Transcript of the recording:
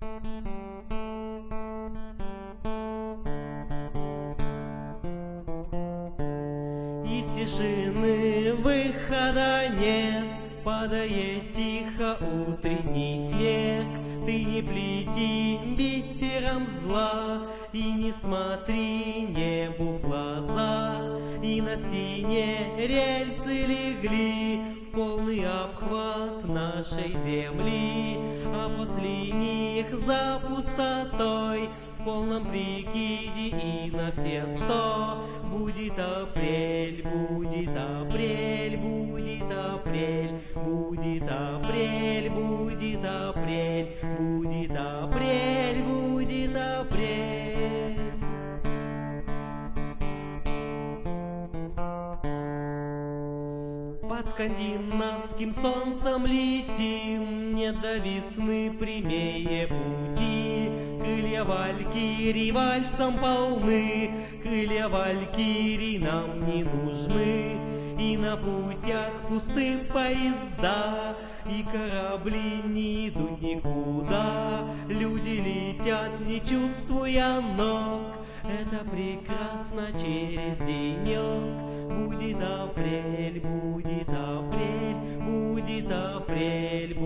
Из тишины выхода нет, падает тихо утренний снег. Ты не плети бисером зла и не смотри небу в глаза. И на стене рельсы легли в полный обхват нашей земли, а после них за пустотой в полном прикиде и на все 100. Будет апрель, будет апрель, будет апрель, будет апрель, будет апрель, будет апрель, будет апрель. Под скандинавским солнцем летим, не до весны прямее пути. Крылья валькирий вальсом полны, крылья валькирий нам не нужны. И на путях пусты поезда, и корабли не идут никуда. Люди летят, не чувствуя ног, это прекрасно через денек. Будет апрель, будет апрель, будет апрель,